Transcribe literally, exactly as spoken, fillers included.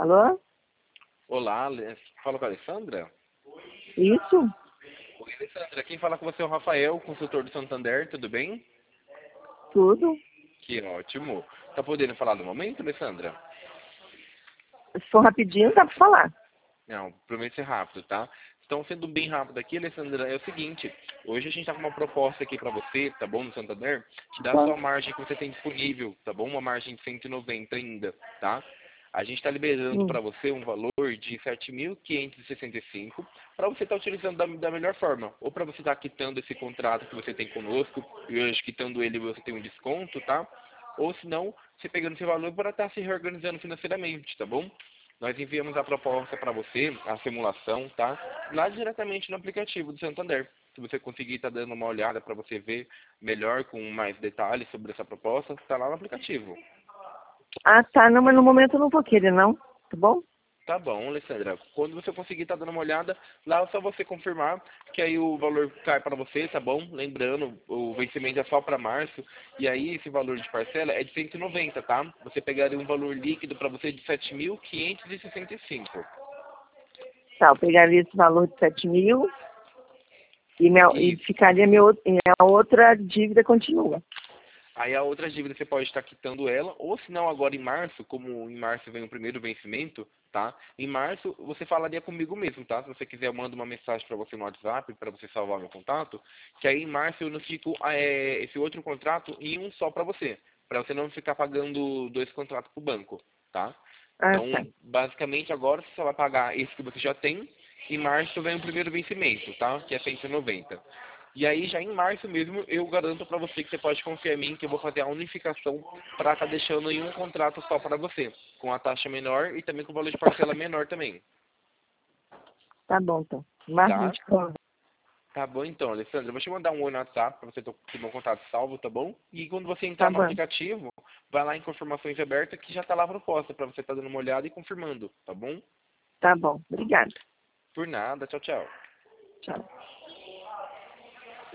Alô? Olá, Ale- fala com a Alessandra? Isso? Oi, Alessandra, quem fala com você é o Rafael, consultor do Santander, tudo bem? Tudo? Que ótimo. Tá podendo falar do momento, Alessandra? Se for rapidinho, dá pra falar. Não, prometo ser rápido, tá? Então, sendo bem rápido aqui, Alessandra, é o seguinte, hoje a gente tá com uma proposta aqui pra você, tá bom, no Santander, te dá a Tá. sua margem que você tem disponível, tá bom? Uma margem de cento e noventa ainda, tá? A gente está liberando Hum. para você um valor de sete mil quinhentos e sessenta e cinco para você estar utilizando da, da melhor forma. Ou para você estar quitando esse contrato que você tem conosco, e hoje quitando ele você tem um desconto, tá? Ou se não, você pegando esse valor para estar se reorganizando financeiramente, tá bom? Nós enviamos a proposta para você, a simulação, tá? Lá diretamente no aplicativo do Santander. Se você conseguir estar dando uma olhada para você ver melhor, com mais detalhes sobre essa proposta, está lá no aplicativo. Ah, tá. Não, mas no momento eu não vou querer, não. Tá bom? Tá bom, Alessandra. Quando você conseguir estar dando uma olhada, lá é só você confirmar que aí o valor cai para você, tá bom? Lembrando, o vencimento é só para março, e aí esse valor de parcela é de cento e noventa, tá? Você pegaria um valor líquido para você de sete mil quinhentos e sessenta e cinco. Tá, eu pegaria esse valor de sete mil e, minha, e E ficaria meu, e a outra dívida continua. aí a outra dívida você pode estar quitando ela, ou se não agora em março, como em março vem o primeiro vencimento, tá? Em março você falaria comigo mesmo, tá? Se você quiser eu mando uma mensagem para você no WhatsApp, para você salvar meu contato, que aí em março eu notifico é, esse outro contrato em um só para você, para você não ficar pagando dois contratos pro banco, tá? Ah, Então, tá. basicamente agora você só vai pagar esse que você já tem, em março vem o primeiro vencimento, tá? Que é cento e noventa. E aí, já em março mesmo, eu garanto para você que você pode confiar em mim que eu vou fazer a unificação para estar deixando em um contrato só para você, com a taxa menor e também com o valor de parcela menor também, Tá bom, então. Mais tá? vinte contas. Tá bom então, Alessandra. Eu vou te mandar um oi no WhatsApp para você ter o meu contato salvo, tá bom? E quando você Tá entrar no bom. aplicativo, vai lá em confirmações abertas que já tá lá a proposta para você estar dando uma olhada e confirmando, tá bom? Tá bom. Obrigada. Por nada, tchau, tchau. Tchau.